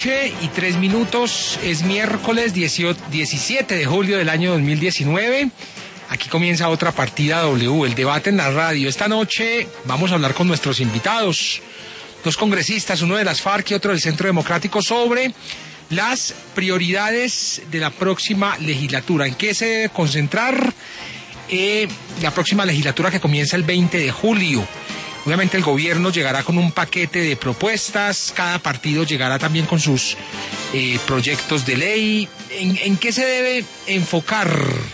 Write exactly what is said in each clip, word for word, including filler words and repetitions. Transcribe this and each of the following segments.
Y tres minutos, es miércoles diecisiete de julio del año dos mil diecinueve. Aquí comienza otra partida W, el debate en la radio. Esta noche vamos a hablar con nuestros invitados, dos congresistas, uno de las FARC y otro del Centro Democrático, sobre las prioridades de la próxima legislatura. ¿En qué se debe concentrar eh, la próxima legislatura que comienza el veinte de julio? Obviamente el gobierno llegará con un paquete de propuestas, cada partido llegará también con sus eh, proyectos de ley. ¿En, en qué se debe enfocar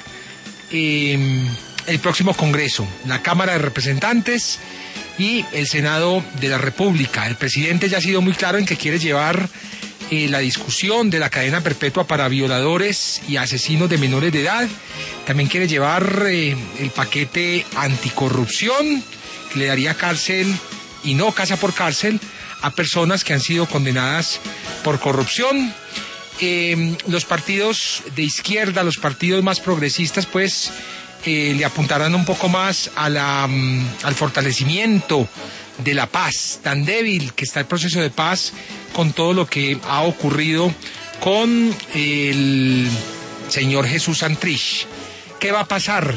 eh, el próximo Congreso? La Cámara de Representantes y el Senado de la República. El presidente ya ha sido muy claro en que quiere llevar eh, la discusión de la cadena perpetua para violadores y asesinos de menores de edad. También quiere llevar eh, el paquete anticorrupción, que le daría cárcel y no casa por cárcel a personas que han sido condenadas por corrupción. Eh, los partidos de izquierda, los partidos más progresistas, pues eh, le apuntarán un poco más a la, um, al fortalecimiento de la paz, tan débil que está el proceso de paz con todo lo que ha ocurrido con el señor Jesús Santrich. ¿Qué va a pasar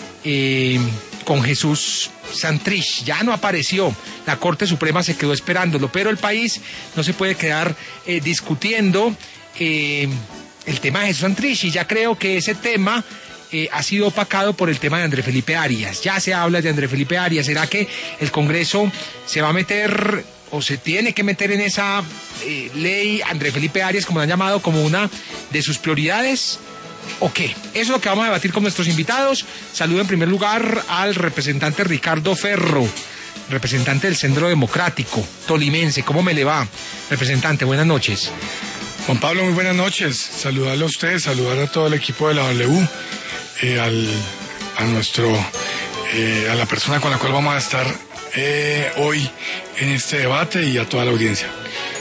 eh, con Jesús Santrich? Ya no apareció, la Corte Suprema se quedó esperándolo, pero el país no se puede quedar eh, discutiendo eh, el tema de Jesús Santrich, y ya creo que ese tema eh, ha sido opacado por el tema de Andrés Felipe Arias. Ya se habla de Andrés Felipe Arias. ¿Será que el Congreso se va a meter o se tiene que meter en esa eh, ley Andrés Felipe Arias, como lo han llamado, como una de sus prioridades? ¿O qué? Eso es lo que vamos a debatir con nuestros invitados. Saludo en primer lugar al representante Ricardo Ferro, representante del Centro Democrático, tolimense. ¿Cómo me le va, representante? Buenas noches. Juan Pablo, muy buenas noches. Saludarle a usted, saludar a todo el equipo de la W, eh, al, a nuestro, eh, a la persona con la cual vamos a estar eh, hoy en este debate, y a toda la audiencia.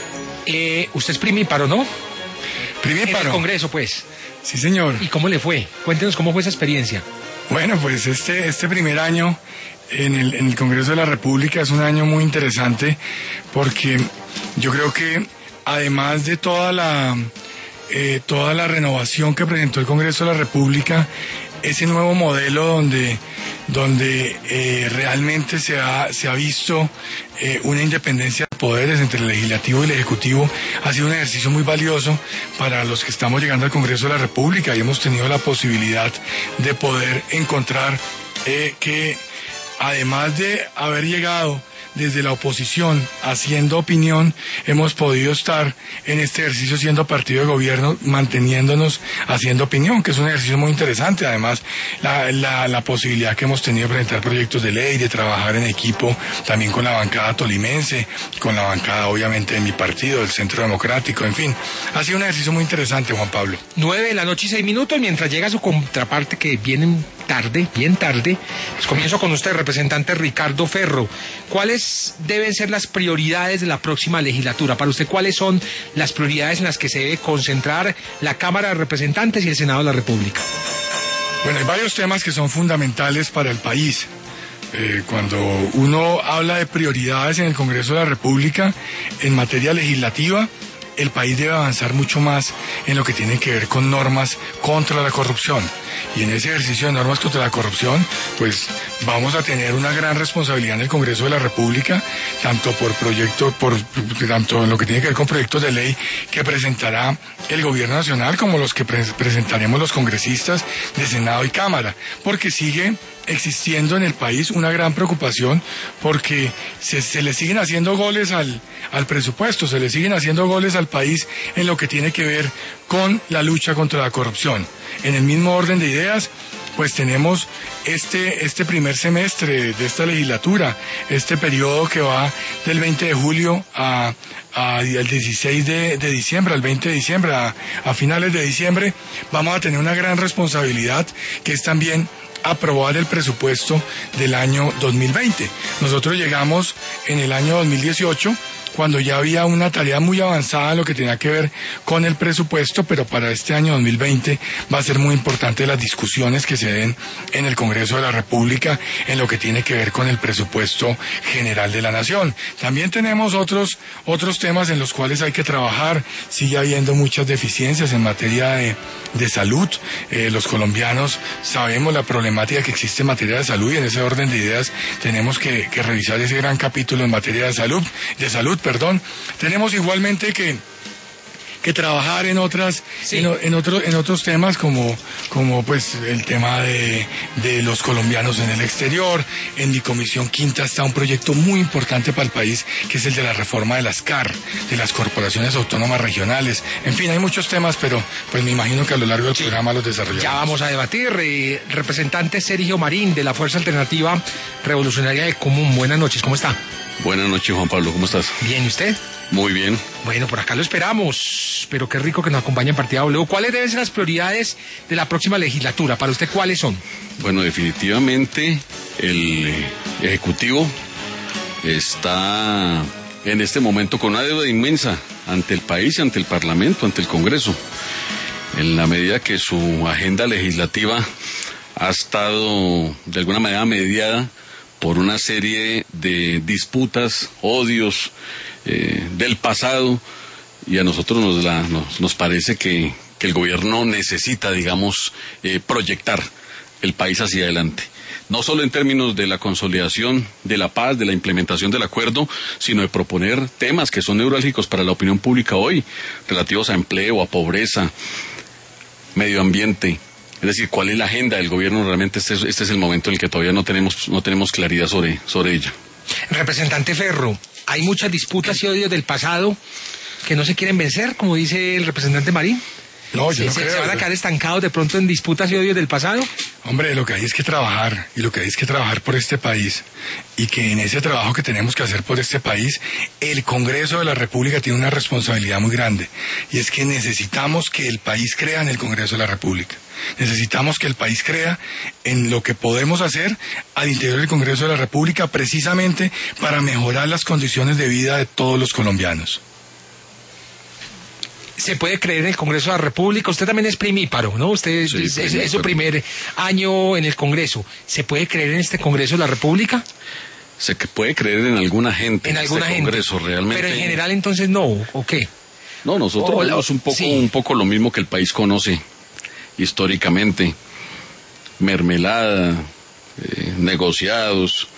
Eh, usted es primíparo, ¿no? Primíparo. En el Congreso, pues. Sí, señor. ¿Y cómo le fue? Cuéntenos cómo fue esa experiencia. Bueno, pues este, este primer año en el, en el Congreso de la República es un año muy interesante, porque yo creo que además de toda la, eh, toda la renovación que presentó el Congreso de la República, ese nuevo modelo donde, donde eh, realmente se ha, se ha visto eh, una independencia de poderes entre el Legislativo y el Ejecutivo, ha sido un ejercicio muy valioso para los que estamos llegando al Congreso de la República, y hemos tenido la posibilidad de poder encontrar eh, que además de haber llegado desde la oposición haciendo opinión, hemos podido estar en este ejercicio siendo partido de gobierno, manteniéndonos haciendo opinión, que es un ejercicio muy interesante. Además, la, la, la posibilidad que hemos tenido de presentar proyectos de ley, de trabajar en equipo también con la bancada tolimense, con la bancada obviamente de mi partido, del Centro Democrático, en fin. Ha sido un ejercicio muy interesante, Juan Pablo. Nueve de la noche y seis minutos, mientras llega su contraparte, que vienen tarde, bien tarde. Pues comienzo con usted, representante Ricardo Ferro. ¿Cuáles deben ser las prioridades de la próxima legislatura? Para usted, ¿cuáles son las prioridades en las que se debe concentrar la Cámara de Representantes y el Senado de la República? Bueno, hay varios temas que son fundamentales para el país. Eh, cuando uno habla de prioridades en el Congreso de la República en materia legislativa, el país debe avanzar mucho más en lo que tiene que ver con normas contra la corrupción. Y en ese ejercicio de normas contra la corrupción, pues vamos a tener una gran responsabilidad en el Congreso de la República, tanto por proyectos, por tanto en lo que tiene que ver con proyectos de ley que presentará el Gobierno Nacional, como los que pre- presentaremos los congresistas de Senado y Cámara, porque sigue existiendo en el país una gran preocupación, porque se, se le siguen haciendo goles al, al presupuesto, se le siguen haciendo goles al país en lo que tiene que ver con la lucha contra la corrupción. En el mismo orden de ideas, pues tenemos este, este primer semestre de esta legislatura, este periodo que va del veinte de julio a, a, al dieciséis de, de diciembre, al veinte de diciembre, a, a finales de diciembre, vamos a tener una gran responsabilidad, que es también aprobar el presupuesto del año dos mil veinte. Nosotros llegamos en el año dos mil dieciocho cuando ya había una tarea muy avanzada en lo que tenía que ver con el presupuesto, pero para este año dos mil veinte va a ser muy importante las discusiones que se den en el Congreso de la República en lo que tiene que ver con el presupuesto general de la Nación. También tenemos otros, otros temas en los cuales hay que trabajar. Sigue habiendo muchas deficiencias en materia de, de salud. Eh, los colombianos sabemos la problemática que existe en materia de salud y en ese orden de ideas tenemos que, que revisar ese gran capítulo en materia de salud, de salud, perdón. Tenemos igualmente que que trabajar en otras sí. en, en otros en otros temas como como pues el tema de, de los colombianos en el exterior. En mi comisión quinta está un proyecto muy importante para el país, que es el de la reforma de las C A R, de las corporaciones autónomas regionales. En fin, hay muchos temas, pero pues me imagino que a lo largo del sí. programa los desarrollamos. Ya vamos a debatir. Eh, representante Sergio Marín, de la Fuerza Alternativa Revolucionaria del Común. Buenas noches, ¿cómo está? Buenas noches, Juan Pablo, ¿cómo estás? Bien, ¿y usted? Muy bien. Bueno, por acá lo esperamos, pero qué rico que nos acompañe en Partida W. ¿Cuáles deben ser las prioridades de la próxima legislatura? Para usted, ¿cuáles son? Bueno, definitivamente el Ejecutivo está en este momento con una deuda inmensa ante el país, ante el Parlamento, ante el Congreso. En la medida que su agenda legislativa ha estado de alguna manera mediada por una serie de disputas, odios eh, del pasado, y a nosotros nos, la, nos, nos parece que, que el gobierno necesita, digamos, eh, proyectar el país hacia adelante. No solo en términos de la consolidación de la paz, de la implementación del acuerdo, sino de proponer temas que son neurálgicos para la opinión pública hoy, relativos a empleo, a pobreza, medio ambiente. Es decir, ¿cuál es la agenda del gobierno? Realmente este es, este es el momento en el que todavía no tenemos, no tenemos claridad sobre, sobre ella. Representante Ferro, hay muchas disputas y odios del pasado que no se quieren vencer, como dice el representante Marín. No, yo ¿Se, no se, creo. ¿Se van a quedar estancados de pronto en disputas y odios del pasado? Hombre, lo que hay es que trabajar, y lo que hay es que trabajar por este país, y que en ese trabajo que tenemos que hacer por este país, el Congreso de la República tiene una responsabilidad muy grande, y es que necesitamos que el país crea en el Congreso de la República. Necesitamos que el país crea en lo que podemos hacer al interior del Congreso de la República, precisamente para mejorar las condiciones de vida de todos los colombianos. ¿Se puede creer en el Congreso de la República? Usted también es primíparo, ¿no? Usted sí, es, es, es su primer año en el Congreso. ¿Se puede creer en este Congreso de la República? Se puede creer en alguna gente. En alguna este gente. Congreso, realmente. Pero en general entonces no, ¿o qué? No, nosotros o, vemos un poco, sí. un poco lo mismo que el país conoce históricamente. Mermelada, eh, negociados,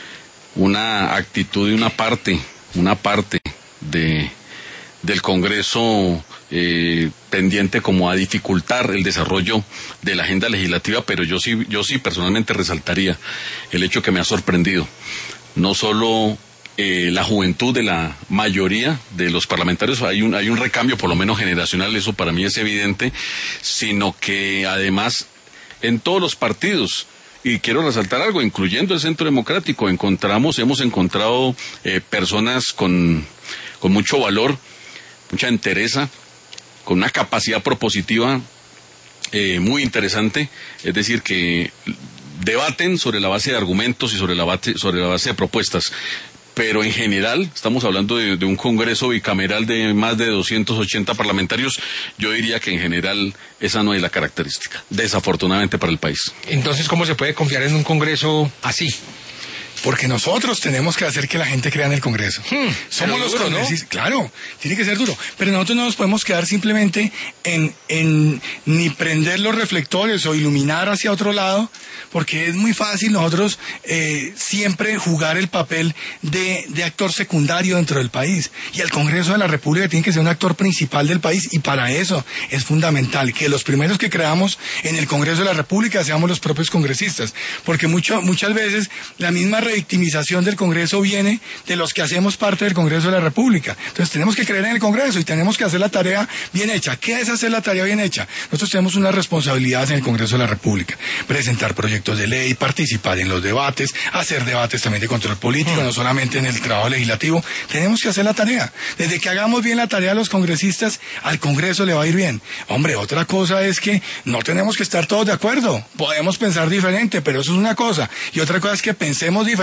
una actitud de una parte, una parte de del Congreso eh, pendiente como a dificultar el desarrollo de la agenda legislativa, pero yo sí, yo sí personalmente resaltaría el hecho que me ha sorprendido, no solo eh, la juventud de la mayoría de los parlamentarios, hay un, hay un recambio por lo menos generacional, eso para mí es evidente, sino que además en todos los partidos, y quiero resaltar algo, incluyendo el Centro Democrático, encontramos, hemos encontrado eh, personas con, con mucho valor, mucha entereza, con una capacidad propositiva eh, muy interesante, es decir, que debaten sobre la base de argumentos y sobre la base, sobre la base de propuestas. Pero en general, estamos hablando de, de un Congreso bicameral de más de doscientos ochenta parlamentarios, yo diría que en general esa no es la característica, desafortunadamente para el país. Entonces, ¿cómo se puede confiar en un Congreso así? Porque nosotros tenemos que hacer que la gente crea en el Congreso. Hmm, Somos los duro, congresistas, ¿no? Claro, tiene que ser duro. Pero nosotros no nos podemos quedar simplemente en, en ni prender los reflectores o iluminar hacia otro lado, porque es muy fácil nosotros eh, siempre jugar el papel de, de actor secundario dentro del país. Y el Congreso de la República tiene que ser un actor principal del país, y para eso es fundamental que los primeros que creamos en el Congreso de la República seamos los propios congresistas, porque mucho, muchas veces la misma revictimización del Congreso viene de los que hacemos parte del Congreso de la República. Entonces tenemos que creer en el Congreso y tenemos que hacer la tarea bien hecha. ¿Qué es hacer la tarea bien hecha? Nosotros tenemos unas responsabilidades en el Congreso de la República: presentar proyectos de ley, participar en los debates, hacer debates también de control político, no solamente en el trabajo legislativo. Tenemos que hacer la tarea. Desde que hagamos bien la tarea los congresistas, al Congreso le va a ir bien. Hombre, otra cosa es que no tenemos que estar todos de acuerdo. Podemos pensar diferente, pero eso es una cosa. Y otra cosa es que pensemos diferente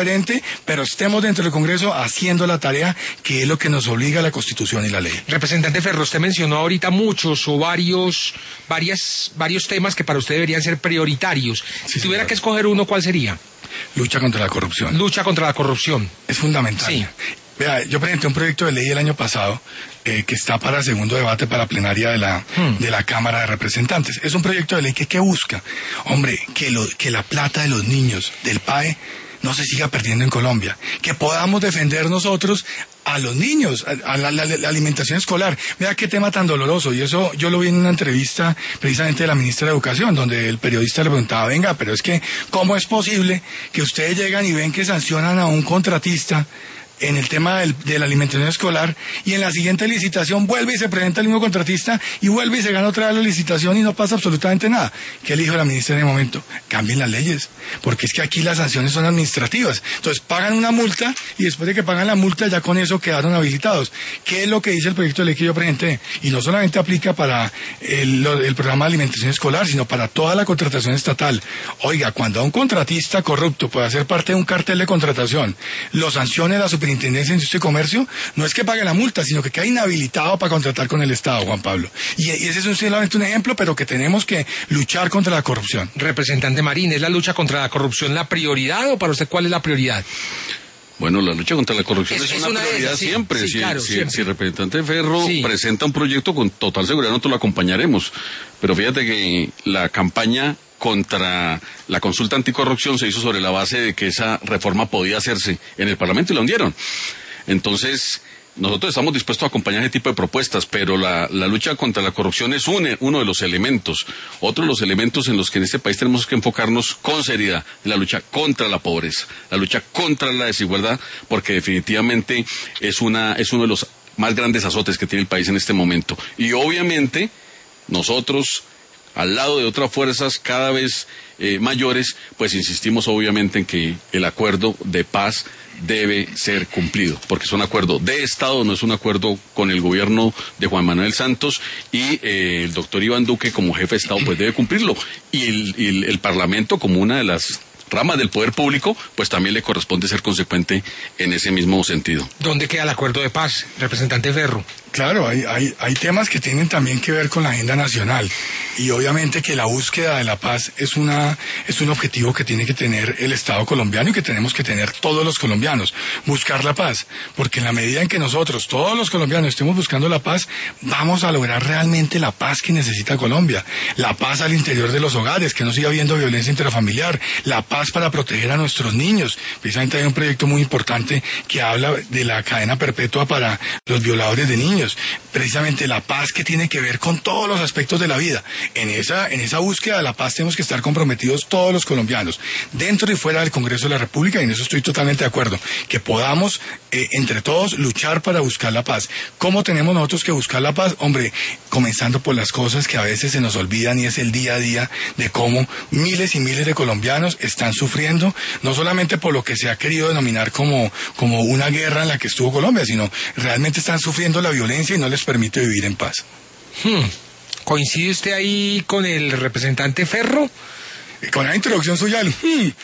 diferente, pero estemos dentro del Congreso haciendo la tarea que es lo que nos obliga la Constitución y la ley. Representante Ferro, usted mencionó ahorita muchos o varios, varias, varios temas que para usted deberían ser prioritarios. Si sí, tuviera señor. que escoger uno, ¿cuál sería? Lucha contra la corrupción. Lucha contra la corrupción. Es fundamental. Sí. Vea, yo presenté un proyecto de ley el año pasado eh, que está para segundo debate para la plenaria de la, hmm. de la Cámara de Representantes. Es un proyecto de ley que, ¿qué busca? Hombre, que, lo, que la plata de los niños del P A E no se siga perdiendo en Colombia. Que podamos defender nosotros a los niños, a la, la, la alimentación escolar. Vea qué tema tan doloroso. Y eso yo lo vi en una entrevista precisamente de la ministra de Educación, donde el periodista le preguntaba, venga, pero es que, ¿cómo es posible que ustedes llegan y ven que sancionan a un contratista en el tema del, de la alimentación escolar, y en la siguiente licitación vuelve y se presenta el mismo contratista y vuelve y se gana otra vez la licitación y no pasa absolutamente nada? ¿Qué le dijo la ministra en el momento? Cambien las leyes, porque es que aquí las sanciones son administrativas. Entonces pagan una multa y después de que pagan la multa ya con eso quedaron habilitados. ¿Qué es lo que dice el proyecto de ley que yo presenté? Y no solamente aplica para el, el programa de alimentación escolar, sino para toda la contratación estatal. Oiga, cuando a un contratista corrupto puede hacer parte de un cartel de contratación, lo sancione la superintendencia Superintendencia de Industria y Comercio, no es que pague la multa, sino que queda inhabilitado para contratar con el Estado, Juan Pablo. Y, y ese es un, solamente un ejemplo, pero que tenemos que luchar contra la corrupción. Representante Marín, ¿es la lucha contra la corrupción la prioridad o para usted cuál es la prioridad? Bueno, la lucha contra la corrupción es, es, una, es una prioridad esas, sí, siempre. Sí, si, claro, si, siempre. Si el representante Ferro sí. presenta un proyecto, con total seguridad nosotros lo acompañaremos. Pero fíjate que la campaña contra la consulta anticorrupción se hizo sobre la base de que esa reforma podía hacerse en el Parlamento y la hundieron. Entonces, nosotros estamos dispuestos a acompañar ese tipo de propuestas, pero la, la lucha contra la corrupción es un, uno de los elementos. Otro de los elementos en los que en este país tenemos que enfocarnos con seriedad, la lucha contra la pobreza, la lucha contra la desigualdad, porque definitivamente es, una, es uno de los más grandes azotes que tiene el país en este momento. Y obviamente, nosotros, al lado de otras fuerzas cada vez eh, mayores, pues insistimos obviamente en que el acuerdo de paz debe ser cumplido, porque es un acuerdo de Estado, no es un acuerdo con el gobierno de Juan Manuel Santos, y eh, el doctor Iván Duque como jefe de Estado pues debe cumplirlo, y el, el, el Parlamento como una de las ramas del poder público, pues también le corresponde ser consecuente en ese mismo sentido. ¿Dónde queda el acuerdo de paz, representante Ferro? Claro, hay, hay, hay temas que tienen también que ver con la agenda nacional, y obviamente que la búsqueda de la paz es una es un objetivo que tiene que tener el Estado colombiano y que tenemos que tener todos los colombianos, buscar la paz, porque en la medida en que nosotros, todos los colombianos, estemos buscando la paz, vamos a lograr realmente la paz que necesita Colombia, la paz al interior de los hogares, que no siga habiendo violencia intrafamiliar, la paz para proteger a nuestros niños. Precisamente hay un proyecto muy importante que habla de la cadena perpetua para los violadores de niños. Precisamente la paz que tiene que ver con todos los aspectos de la vida. En esa, en esa búsqueda de la paz tenemos que estar comprometidos todos los colombianos, dentro y fuera del Congreso de la República, y en eso estoy totalmente de acuerdo, que podamos eh, entre todos luchar para buscar la paz. ¿Cómo tenemos nosotros que buscar la paz? Hombre, comenzando por las cosas que a veces se nos olvidan, y es el día a día de cómo miles y miles de colombianos están sufriendo, no solamente por lo que se ha querido denominar como, como una guerra en la que estuvo Colombia, sino realmente están sufriendo la violencia y no les permite vivir en paz. Hmm. ¿Coincide usted ahí con el representante Ferro? Con la introducción suya. No,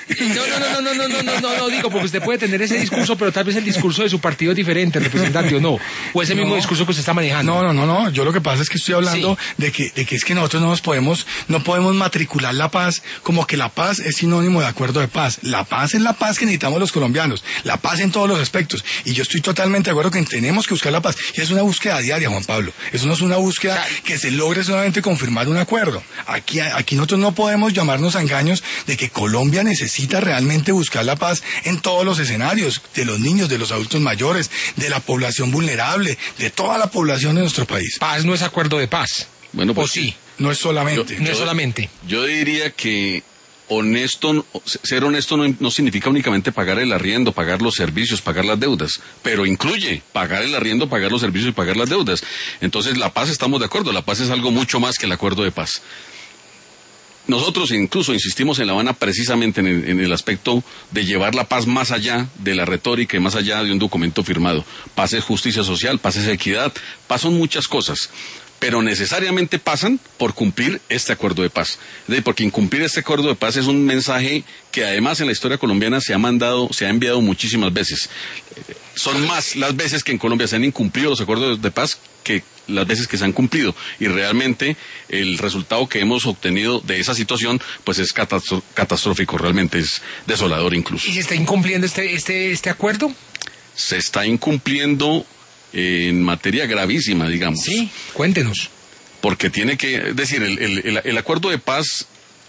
no, no, no, no, no, no, no, no, no, digo, porque usted puede tener ese discurso, pero tal vez el discurso de su partido es diferente, representante, o no, o ese mismo no, discurso que usted está manejando. No, no, no, no, yo lo que pasa es que estoy hablando sí. de que, de que es que nosotros no nos podemos, no podemos matricular la paz como que la paz es sinónimo de acuerdo de paz. La paz es la paz que necesitamos los colombianos, la paz en todos los aspectos, y yo estoy totalmente de acuerdo que tenemos que buscar la paz, y es una búsqueda diaria, Juan Pablo, eso no es una búsqueda que se logre solamente confirmar un acuerdo. Aquí, aquí nosotros no podemos llamarnos a engaños de que Colombia necesita realmente buscar la paz en todos los escenarios, de los niños, de los adultos mayores, de la población vulnerable, de toda la población de nuestro país. Paz no es acuerdo de paz. Bueno, pues, ¿o sí? No es solamente. Yo, no es solamente. Yo diría que honesto, ser honesto no, no significa únicamente pagar el arriendo, pagar los servicios, pagar las deudas, pero incluye pagar el arriendo, pagar los servicios y pagar las deudas. Entonces, la paz, estamos de acuerdo, la paz es algo mucho más que el acuerdo de paz. Nosotros incluso insistimos en La Habana precisamente en el, en el aspecto de llevar la paz más allá de la retórica y más allá de un documento firmado. Paz es justicia social, paz es equidad, paz son muchas cosas. pero necesariamente pasan por cumplir este acuerdo de paz. Es decir, porque incumplir este acuerdo de paz es un mensaje que además en la historia colombiana se ha mandado, se ha enviado muchísimas veces. Son más las veces que en Colombia se han incumplido los acuerdos de paz que las veces que se han cumplido, y realmente el resultado que hemos obtenido de esa situación pues es catastro- catastrófico, realmente es desolador incluso. ¿Y se está incumpliendo este, este, este acuerdo? Se está incumpliendo en materia gravísima, digamos. Sí, cuéntenos. Porque tiene que, es decir, el, el, el, el acuerdo de paz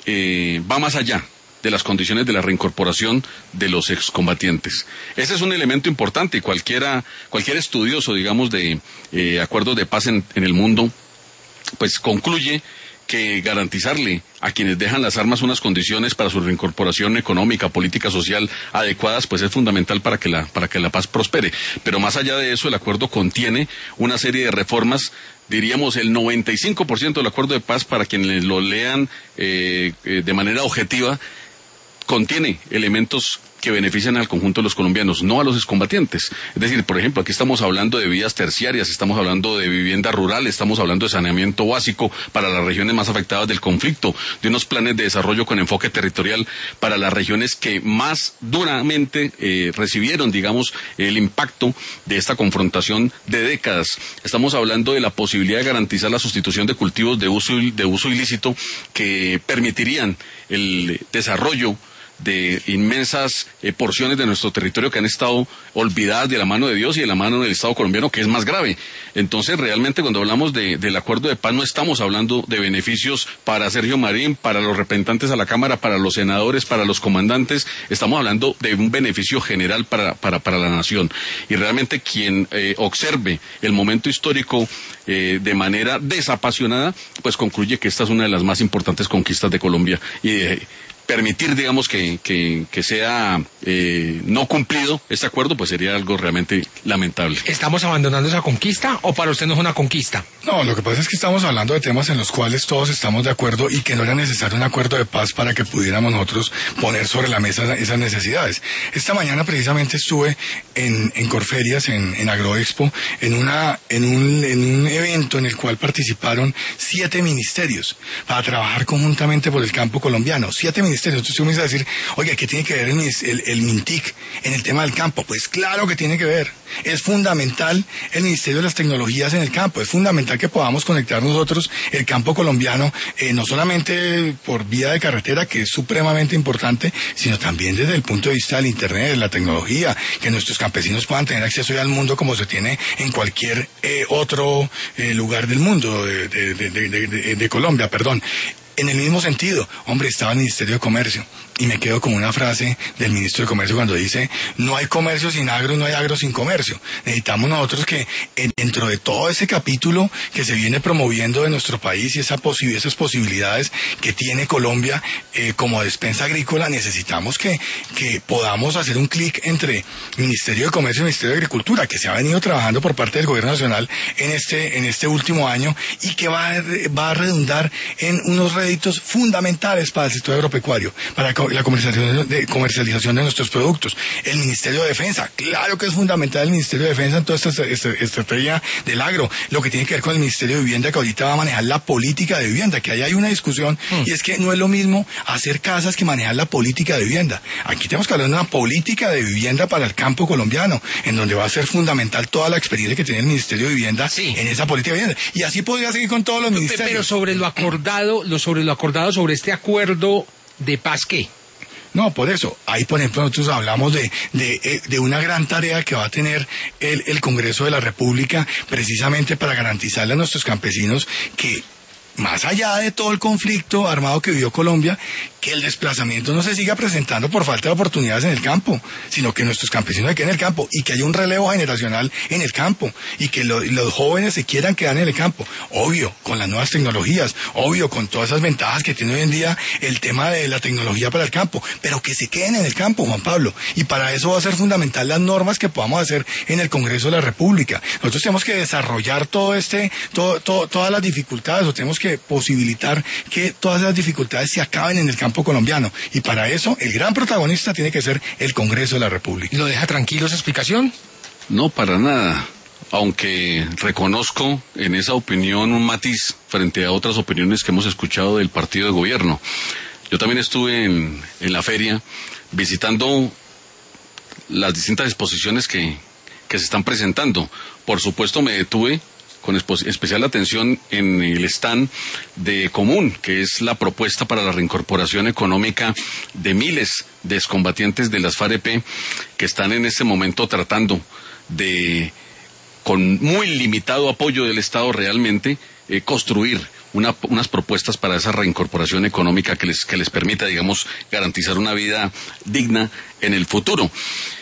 eh, va más allá de las condiciones de la reincorporación de los excombatientes. Ese es un elemento importante y cualquiera, cualquier estudioso, digamos, de eh, acuerdos de paz en, en el mundo, pues concluye que garantizarle a quienes dejan las armas unas condiciones para su reincorporación económica, política, social adecuadas, pues es fundamental para que la, para que la paz prospere. Pero más allá de eso, el acuerdo contiene una serie de reformas, diríamos el noventa y cinco por ciento del acuerdo de paz, para quienes lo lean eh, eh, de manera objetiva, contiene elementos que benefician al conjunto de los colombianos, no a los excombatientes. Es decir, por ejemplo, aquí estamos hablando de vías terciarias, estamos hablando de vivienda rural, estamos hablando de saneamiento básico para las regiones más afectadas del conflicto, de unos planes de desarrollo con enfoque territorial para las regiones que más duramente eh, recibieron, digamos, el impacto de esta confrontación de décadas. Estamos hablando de la posibilidad de garantizar la sustitución de cultivos de uso, de uso ilícito que permitirían el desarrollo de inmensas eh, porciones de nuestro territorio que han estado olvidadas de la mano de Dios y de la mano del Estado colombiano, que es más grave. Entonces, realmente, cuando hablamos de, del acuerdo de paz, no estamos hablando de beneficios para Sergio Marín, para los representantes a la Cámara, para los senadores, para los comandantes. Estamos hablando de un beneficio general para, para, para la nación. Y realmente quien eh, observe el momento histórico eh, de manera desapasionada, pues concluye que esta es una de las más importantes conquistas de Colombia. Y eh, permitir, digamos, que, que, que sea eh, no cumplido este acuerdo, pues sería algo realmente lamentable. ¿Estamos abandonando esa conquista o para usted no es una conquista? No, lo que pasa es que estamos hablando de temas en los cuales todos estamos de acuerdo y que no era necesario un acuerdo de paz para que pudiéramos nosotros poner sobre la mesa esas necesidades. Esta mañana precisamente estuve en, en Corferias, en, en Agroexpo, en, una, en, un, en un evento en el cual participaron siete ministerios para trabajar conjuntamente por el campo colombiano. Siete ministerios. Entonces tú me vas a decir, oye, ¿qué tiene que ver el, el, el MINTIC en el tema del campo? Pues claro que tiene que ver. Es fundamental el Ministerio de las Tecnologías en el campo. Es fundamental que podamos conectar nosotros el campo colombiano, eh, no solamente por vía de carretera, que es supremamente importante, sino también desde el punto de vista del Internet, de la tecnología, que nuestros campesinos puedan tener acceso ya al mundo como se tiene en cualquier eh, otro eh, lugar del mundo, de, de, de, de, de, de Colombia, perdón. En el mismo sentido, hombre, estaba el Ministerio de Comercio y me quedo con una frase del Ministro de Comercio cuando dice, no hay comercio sin agro, no hay agro sin comercio. Necesitamos nosotros que dentro de todo ese capítulo que se viene promoviendo de nuestro país y esa posi- esas posibilidades que tiene Colombia eh, como despensa agrícola, necesitamos que, que podamos hacer un clic entre Ministerio de Comercio y Ministerio de Agricultura, que se ha venido trabajando por parte del Gobierno Nacional en este, en este último año y que va a, va a redundar en unos réditos fundamentales para el sector agropecuario, para la comercialización de, comercialización de nuestros productos. El Ministerio de Defensa, claro que es fundamental el Ministerio de Defensa en toda esta, esta estrategia del agro. Lo que tiene que ver con el Ministerio de Vivienda, que ahorita va a manejar la política de vivienda, que ahí hay una discusión, mm. y es que no es lo mismo hacer casas que manejar la política de vivienda. Aquí tenemos que hablar de una política de vivienda para el campo colombiano, en donde va a ser fundamental toda la experiencia que tiene el Ministerio de Vivienda sí. en esa política de vivienda. Y así podría seguir con todos los ministerios. Pero sobre lo acordado, lo sobre lo acordado sobre este acuerdo de paz, ¿qué? No, por eso. Ahí, por ejemplo, nosotros hablamos de, de, de una gran tarea que va a tener el, el Congreso de la República precisamente para garantizarle a nuestros campesinos que, más allá de todo el conflicto armado que vivió Colombia, que el desplazamiento no se siga presentando por falta de oportunidades en el campo, sino que nuestros campesinos se queden en el campo y que haya un relevo generacional en el campo y que lo, los jóvenes se quieran quedar en el campo. Obvio, con las nuevas tecnologías, obvio, con todas esas ventajas que tiene hoy en día el tema de la tecnología para el campo, pero que se queden en el campo, Juan Pablo. Y para eso va a ser fundamental las normas que podamos hacer en el Congreso de la República. Nosotros tenemos que desarrollar todo este, todo, todo, todas las dificultades, o tenemos que posibilitar que todas las dificultades se acaben en el campo colombiano, y para eso el gran protagonista tiene que ser el Congreso de la República. ¿Lo deja tranquilo esa explicación? No, para nada. aunque reconozco en esa opinión un matiz frente a otras opiniones que hemos escuchado del partido de gobierno. Yo también estuve en, en la feria visitando las distintas exposiciones que, que se están presentando. Por supuesto me detuve con especial atención en el stand de Común, que es la propuesta para la reincorporación económica de miles de excombatientes de las FAREP que están en este momento tratando de, con muy limitado apoyo del Estado realmente, eh, construir una, unas propuestas para esa reincorporación económica que les, que les permita, digamos, garantizar una vida digna en el futuro.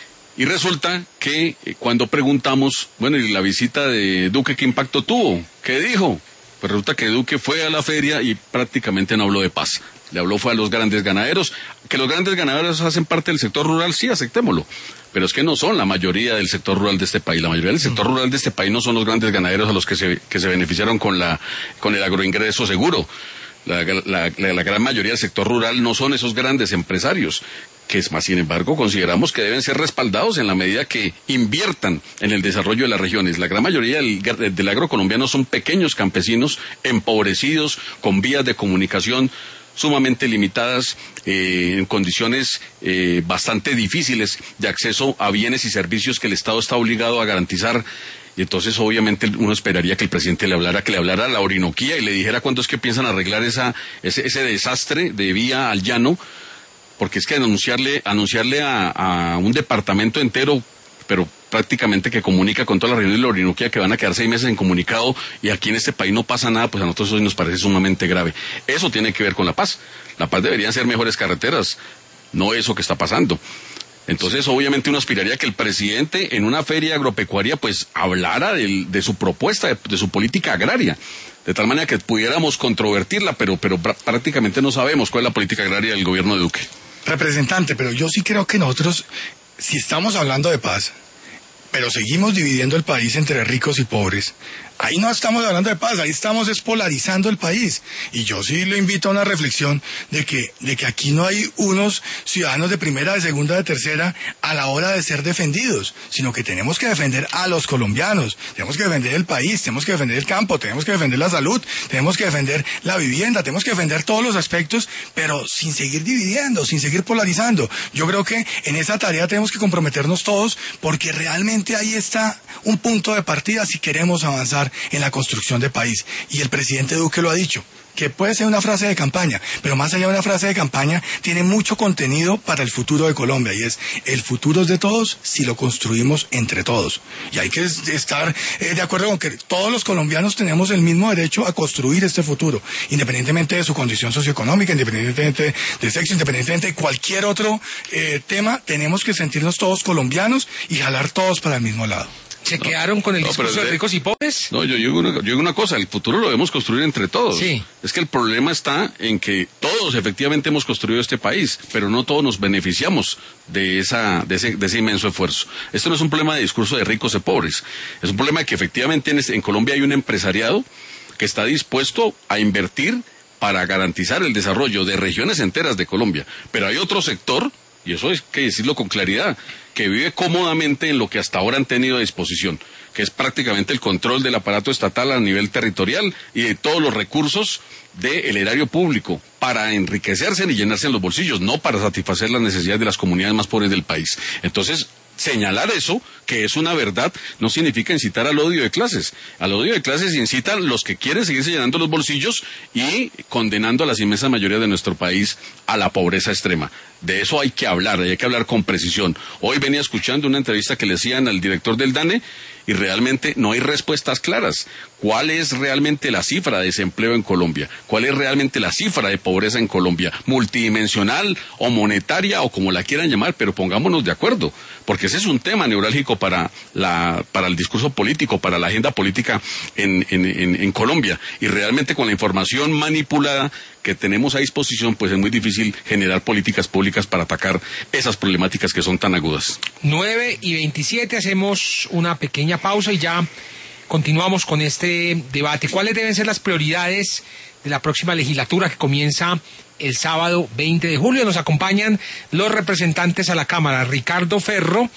Y resulta que eh, cuando preguntamos, bueno, ¿y la visita de Duque qué impacto tuvo? ¿Qué dijo? Pues resulta que Duque fue a la feria y prácticamente no habló de paz. Le habló fue a los grandes ganaderos. Que los grandes ganaderos hacen parte del sector rural, sí, aceptémoslo. Pero es que no son la mayoría del sector rural de este país. La mayoría del sector rural de este país no son los grandes ganaderos a los que se, que se beneficiaron con la, con el agroingreso seguro. La, la, la, la gran mayoría del sector rural no son esos grandes empresarios, que es más, sin embargo, consideramos que deben ser respaldados en la medida que inviertan en el desarrollo de las regiones. La gran mayoría del, del agro colombiano son pequeños campesinos empobrecidos, con vías de comunicación sumamente limitadas, eh, en condiciones eh, bastante difíciles de acceso a bienes y servicios que el Estado está obligado a garantizar. Y entonces obviamente uno esperaría que el presidente le hablara, que le hablara a la Orinoquía y le dijera cuándo es que piensan arreglar esa, ese, ese desastre de vía al llano, porque es que anunciarle, anunciarle a, a un departamento entero, pero prácticamente que comunica con toda la región de la Orinoquía, que van a quedar seis meses en comunicado y aquí en este país no pasa nada, pues a nosotros eso nos parece sumamente grave. Eso tiene que ver con la paz. La paz deberían ser mejores carreteras, no eso que está pasando. Entonces, obviamente uno aspiraría que el presidente en una feria agropecuaria pues hablara de, de su propuesta, de, de su política agraria, de tal manera que pudiéramos controvertirla, pero, pero prácticamente no sabemos cuál es la política agraria del gobierno de Duque. Representante, pero yo sí creo que nosotros, si estamos hablando de paz, pero seguimos dividiendo el país entre ricos y pobres, ahí no estamos hablando de paz, ahí estamos espolarizando el país. Y yo sí le invito a una reflexión de que, de que aquí no hay unos ciudadanos de primera, de segunda, de tercera a la hora de ser defendidos, sino que tenemos que defender a los colombianos, tenemos que defender el país, tenemos que defender el campo, tenemos que defender la salud, tenemos que defender la vivienda, tenemos que defender todos los aspectos, pero sin seguir dividiendo, sin seguir polarizando. Yo creo que en esa tarea tenemos que comprometernos todos, porque realmente ahí está un punto de partida si queremos avanzar en la construcción de país. Y el presidente Duque lo ha dicho, que puede ser una frase de campaña, pero más allá de una frase de campaña, tiene mucho contenido para el futuro de Colombia, y es, el futuro es de todos si lo construimos entre todos. Y hay que estar eh, de acuerdo con que todos los colombianos tenemos el mismo derecho a construir este futuro, independientemente de su condición socioeconómica, independientemente de sexo, independientemente de cualquier otro eh, tema, tenemos que sentirnos todos colombianos y jalar todos para el mismo lado. ¿Se no, quedaron con el no, discurso de, de ricos y pobres? No, yo digo, una, yo digo una cosa, el futuro lo debemos construir entre todos. Sí. Es que el problema está en que todos efectivamente hemos construido este país, pero no todos nos beneficiamos de, esa, de, ese, de ese inmenso esfuerzo. Esto no es un problema de discurso de ricos y pobres, es un problema de que efectivamente en, en Colombia hay un empresariado que está dispuesto a invertir para garantizar el desarrollo de regiones enteras de Colombia, pero hay otro sector, y eso hay que decirlo con claridad, que vive cómodamente en lo que hasta ahora han tenido a disposición, que es prácticamente el control del aparato estatal a nivel territorial y de todos los recursos del erario público para enriquecerse y llenarse en los bolsillos, no para satisfacer las necesidades de las comunidades más pobres del país. Entonces, señalar eso, que es una verdad, no significa incitar al odio de clases. Al odio de clases incitan los que quieren seguirse llenando los bolsillos y condenando a las inmensas mayorías de nuestro país a la pobreza extrema. De eso hay que hablar, hay que hablar con precisión. Hoy venía escuchando una entrevista que le hacían al director del DANE y realmente no hay respuestas claras. ¿Cuál es realmente la cifra de desempleo en Colombia? ¿Cuál es realmente la cifra de pobreza en Colombia? ¿Multidimensional o monetaria o como la quieran llamar? Pero pongámonos de acuerdo, porque ese es un tema neurálgico para la para el discurso político, para la agenda política en, en, en, en Colombia. Y realmente con la información manipulada que tenemos a disposición, pues es muy difícil generar políticas públicas para atacar esas problemáticas que son tan agudas. nueve y veintisiete, hacemos una pequeña pausa y ya continuamos con este debate. ¿Cuáles deben ser las prioridades de la próxima legislatura que comienza el sábado veinte de julio? Nos acompañan los representantes a la Cámara, Ricardo Ferro,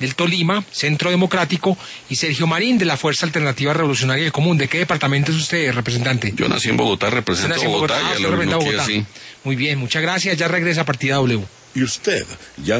del Tolima, Centro Democrático, y Sergio Marín, de la Fuerza Alternativa Revolucionaria del Común. ¿De qué departamento es usted, representante? Yo nací en Bogotá, represento Nací en Bogotá, Bogotá, y a usted lo representa mismo que Bogotá. así. Muy bien, muchas gracias. Ya regresa a Partida W. Y usted ya